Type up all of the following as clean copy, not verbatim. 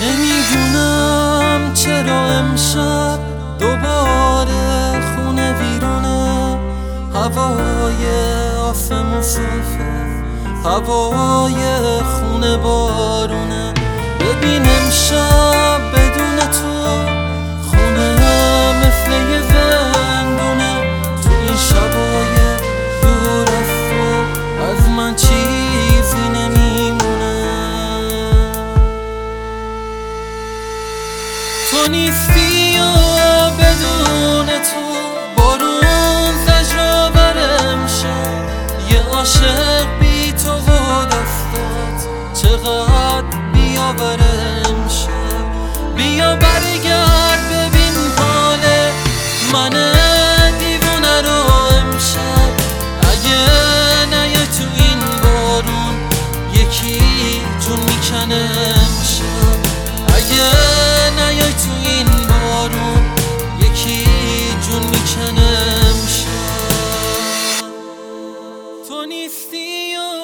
نمیدونم چرا امشب دوباره خونه ویرونه، هوای آسمون صفه، هوای خونه بارونه. ببین امشب بدون تو خونه مثل یه زندونه. تو این شبای دور از تو از من چیزی نمیمونه. تو نیستی و بدون تو بارون زجرآور امشب. یه عاشق بی تو و دستات چقدر بیاور امشب. بیا برگرد ببین حال من دیوونه رو امشب. اگه نیای تو این بارون یکی جون میکنه امشب. اگه نیای تو این بارون یکی جون میکنه امشب. تو نیستی و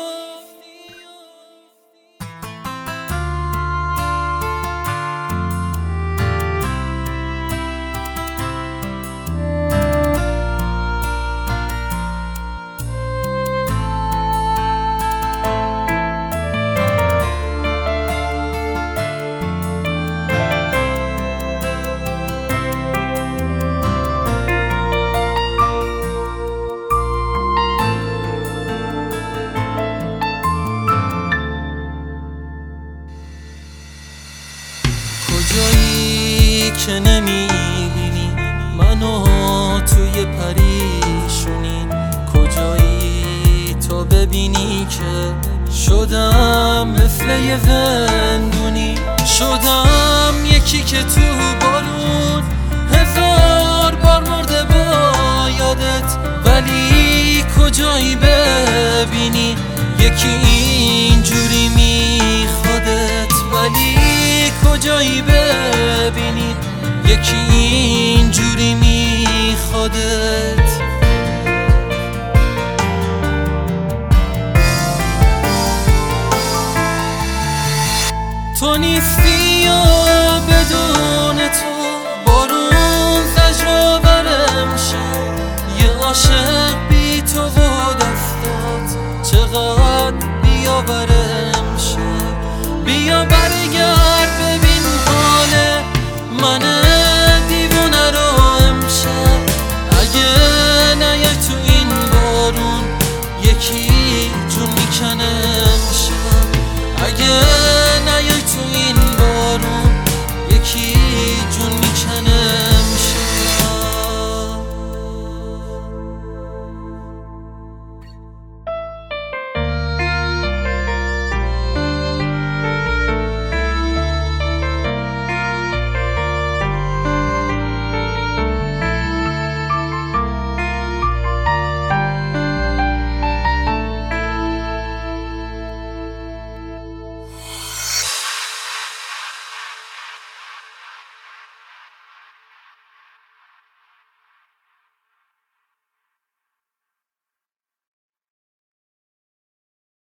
کجایی که نمیبینی منو توی پریشونی؟ کجایی تو ببینی که شدم مثل یه زندونی؟ شدم یکی که تو بارون هزار بار مرده با یادت. ولی کجایی ببینی یکی اینجوری میخوادت؟ ولی کجایی ببینی یکی اینجوری میخوادت؟